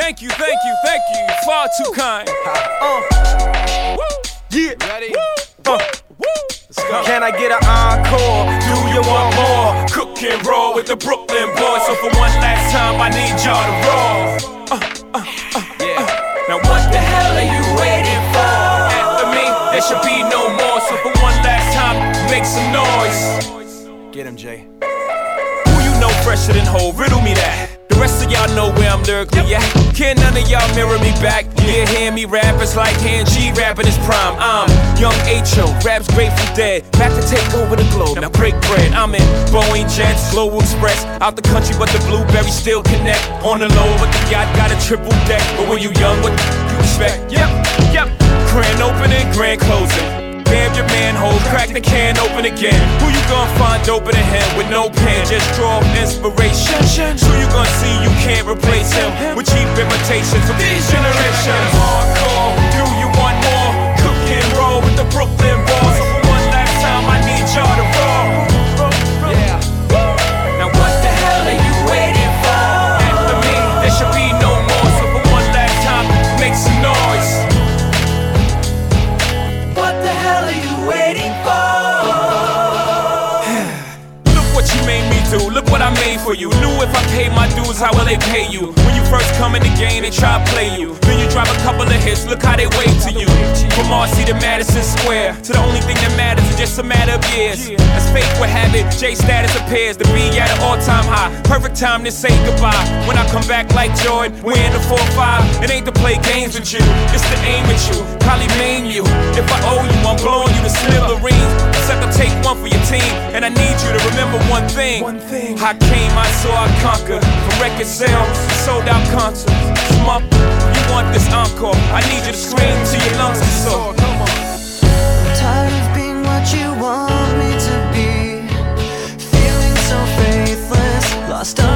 Thank you, far too kind. Yeah. Ready? Let's go. Can I get an encore? Do you want more? Cook and roll with the Brooklyn boys. So for one last time, I need y'all to roll. Now what the hell are you waiting for? After me, there should be no more. So for one last time, make some noise. Get him, Jay. Who you know fresher than Ho? Riddle me that. The rest of y'all know where I'm lyrically at. Can none of y'all mirror me back? Yeah, hear me rap, it's like Han G rapping his prime. I'm Young H.O., raps Grateful Dead, back to take over the globe, now break bread. I'm in Boeing Jets, Global Express, out the country but the blueberries still connect. On the low but the yacht got a triple deck. But when you young, what you expect? Yep. Grand opening, grand closing. Grab your manhole, crack the can open again. Who you gonna find open a hand with no pen? Just draw inspiration. Who you gonna see you can't replace him with cheap imitations of these generations? Hardcore, do you want more? Cook and roll with the Brooklyn boys. So for one last time, I need y'all to roll. Yeah. Now what the hell are you waiting for? After me, there should be no more. So for one last time, make some noise. What the hell are you waiting for? Look what you made me do, look what I made for you. Knew if I paid my dues, how will they pay you? When you first come in the game, they try to play you. Then you drop a couple of hits, look how they wait to you. From Marcy to Madison Square, to the only thing that matters is just a matter of years. As fate would have it, J status appears to be at an all-time high. Perfect time to say goodbye. When I come back like Jordan, wearing the 4-5. It ain't to play games with you, it's to aim at you, probably maim you. If I owe you, I'm blowing you to smithereens. Except I take one for your team, and I need you to remember one thing. I came, I saw, I conquer. From record sales, sold out concerts. Smump, you want this encore? I need you to scream till your lungs are sore. I'm tired of being what you want me to be, feeling so faithless, lost